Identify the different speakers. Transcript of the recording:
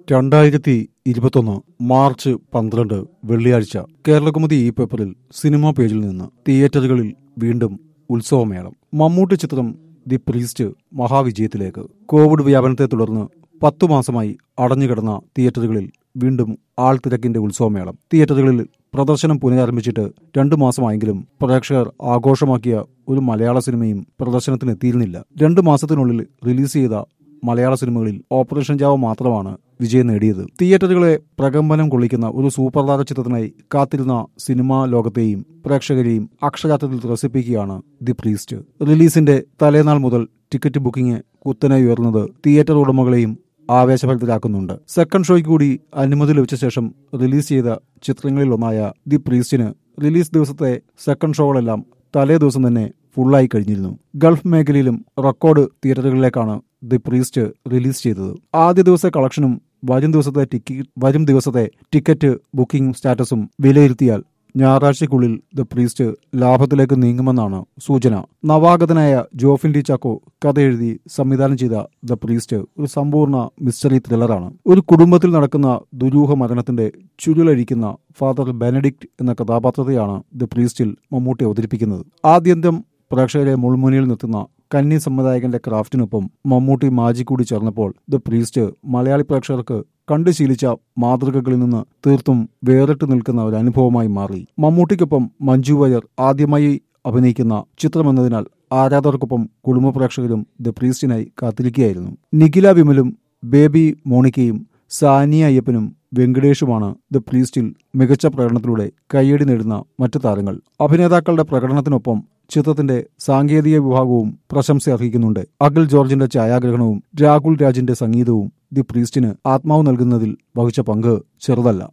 Speaker 1: 2021 March 12 വെള്ളിയാഴ്ച കേരളകൗമുദി ഈ പേപ്പറിൽ സിനിമാ പേജിൽ നിന്ന് തിയേറ്ററുകളിൽ വീണ്ടും ഉത്സവമേളം. മമ്മൂട്ടി ചിത്രം ദി പ്രീസ്റ്റ് മഹാവിജയത്തിലേക്ക്. കോവിഡ് വ്യാപനത്തെ തുടർന്ന് 10 മാസമായി അടഞ്ഞുകിടന്ന തിയേറ്ററുകളിൽ വീണ്ടും ആൾത്തിരക്കിന്റെ ഉത്സവമേളം. തിയേറ്ററുകളിൽ പ്രദർശനം പുനരാരംഭിച്ചിട്ട് 2 മാസമായെങ്കിലും പ്രേക്ഷകർ ആഘോഷമാക്കിയ ഒരു മലയാള സിനിമയും പ്രദർശനത്തിനെത്തിയിരുന്നില്ല. 2 മാസത്തിനുള്ളിൽ റിലീസ് ചെയ്ത മലയാള സിനിമകളിൽ ഓപ്പറേഷൻ ജാവ മാത്രമാണ് വിജയം നേടിയത്. തിയേറ്ററുകളെ പ്രകമ്പനം കൊള്ളിക്കുന്ന ഒരു സൂപ്പർതാര ചിത്രത്തിനായി കാത്തിരുന്ന സിനിമാ ലോകത്തെയും പ്രേക്ഷകരെയും അക്ഷരാർത്ഥത്തിൽ ത്രസിപ്പിക്കുകയാണ് ദി പ്രീസ്റ്റ്. റിലീസിന്റെ തലേനാൾ മുതൽ ടിക്കറ്റ് ബുക്കിംഗ് കുത്തനെ ഉയർന്നത് തിയേറ്റർ ഉടമകളെയും ആവേശഭരിതരാക്കുന്നുണ്ട്. സെക്കൻഡ് ഷോയ്ക്ക് കൂടി അനുമതി ലഭിച്ച ശേഷം റിലീസ് ചെയ്ത ചിത്രങ്ങളിലൊന്നായ ദി പ്രീസ്റ്റിന് റിലീസ് ദിവസത്തെ സെക്കൻഡ് ഷോകളെല്ലാം തലേ ദിവസം തന്നെ ഫുള്ളായി കഴിഞ്ഞിരുന്നു. ഗൾഫ് മേഖലയിലും റെക്കോർഡ് തിയേറ്ററുകളിലേക്കാണ് ദി പ്രീസ്റ്റ് റിലീസ് ചെയ്തത്. ആദ്യ ദിവസത്തെ കളക്ഷനും വരും ദിവസത്തെ ടിക്കറ്റ് ബുക്കിംഗ് സ്റ്റാറ്റസും വിലയിരുത്തിയാൽ ഞായറാഴ്ചയ്ക്കുള്ളിൽ ദ പ്രീസ്റ്റ് ലാഭത്തിലേക്ക് നീങ്ങുമെന്നാണ് സൂചന. നവാഗതനായ ജോഫിൻ ഡി ചാക്കോ കഥ എഴുതി സംവിധാനം ചെയ്ത ദ പ്രീസ്റ്റ് ഒരു സമ്പൂർണ്ണ മിസ്റ്ററി ത്രില്ലറാണ്. ഒരു കുടുംബത്തിൽ നടക്കുന്ന ദുരൂഹ മരണത്തിന്റെ ചുരുളഴിക്കുന്ന ഫാദർ ബെനഡിക്റ്റ് എന്ന കഥാപാത്രത്തെയാണ് ദ പ്രീസ്റ്റിൽ മമ്മൂട്ടി അവതരിപ്പിക്കുന്നത്. ആദ്യന്തം പ്രേക്ഷകരെ മുൾമുനയിൽ നിർത്തുന്ന കന്നി സംവിധായകന്റെ ക്രാഫ്റ്റിനൊപ്പം മമ്മൂട്ടി മാജിക് കൂടി ചേർന്നപ്പോൾ ദ പ്രീസ്റ്റ് മലയാളി പ്രേക്ഷകർക്ക് കണ്ടു ശീലിച്ച മാതൃകകളിൽ നിന്ന് തീർത്തും വേറിട്ട് നിൽക്കുന്ന ഒരു അനുഭവമായി മാറി. മമ്മൂട്ടിക്കൊപ്പം മഞ്ജു വാര്യർ ആദ്യമായി അഭിനയിക്കുന്ന ചിത്രമെന്നതിനാൽ ആരാധകർക്കൊപ്പം കുടുംബ പ്രേക്ഷകരും ദ പ്രീസ്റ്റിനായി കാത്തിരിക്കുകയായിരുന്നു. നിഖില വിമലും ബേബി മോണിക്കയും സാനിയ അയ്യപ്പനും വെങ്കടേഷുമാണ് ദ പ്രീസ്റ്റിൽ മികച്ച പ്രകടനത്തിലൂടെ കയ്യടി നേടുന്ന മറ്റു താരങ്ങൾ. അഭിനേതാക്കളുടെ പ്രകടനത്തിനൊപ്പം ചിത്രത്തിന്റെ സാങ്കേതിക വിഭാഗവും പ്രശംസ അർഹിക്കുന്നുണ്ട്. അഖിൽ ജോർജിന്റെ ഛായാഗ്രഹണവും രാഹുൽ രാജിന്റെ സംഗീതവും ദി പ്രീസ്റ്റിന് ആത്മാവ് നൽകുന്നതിൽ വഹിച്ച പങ്ക് ചെറുതല്ല.